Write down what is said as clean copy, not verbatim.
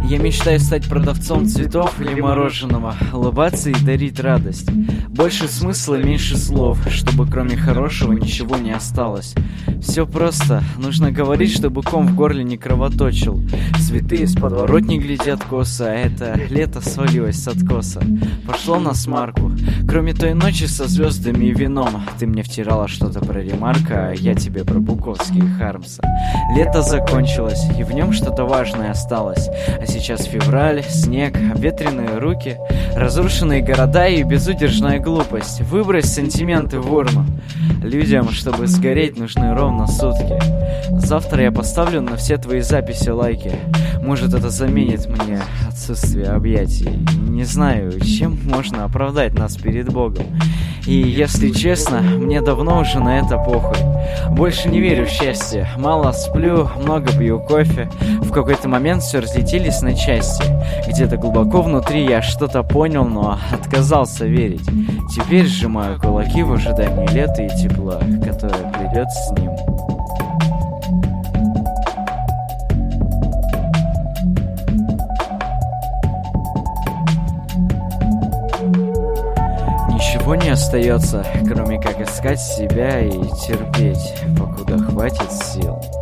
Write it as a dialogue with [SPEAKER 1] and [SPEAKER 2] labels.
[SPEAKER 1] Я мечтаю стать продавцом цветов или мороженого, улыбаться и дарить радость. Больше смысла, меньше слов, чтобы кроме хорошего ничего не осталось. Все просто, нужно говорить, чтобы ком в горле не кровоточил. Цветы из подворотни глядят косо, а это лето свалилось с откоса. Пошло на смарку, кроме той ночи со звездами и вином. Ты мне втирала что-то про Ремарка, а я тебе про Буковский и Хармса. Лето закончилось, и в нем что-то важное осталось. А сейчас февраль, снег, обветренные руки, разрушенные города и безудержная глупость. Выбрось сантименты в урну. Людям, чтобы сгореть, нужны ровно сутки. Завтра я поставлю на все твои записи лайки. Может, это заменит мне отсутствие объятий. Не знаю, чем можно оправдать нас перед Богом. И, если честно, мне давно уже на это похуй. Больше не верю в счастье. Мало сплю, много пью кофе. В какой-то момент все разлетелись на части. Где-то глубоко внутри я что-то понял, но отказался верить. Теперь сжимаю кулаки в ожидании лета и тепла, которое придет с ним. Ничего не остается, кроме как искать себя и терпеть, покуда хватит сил.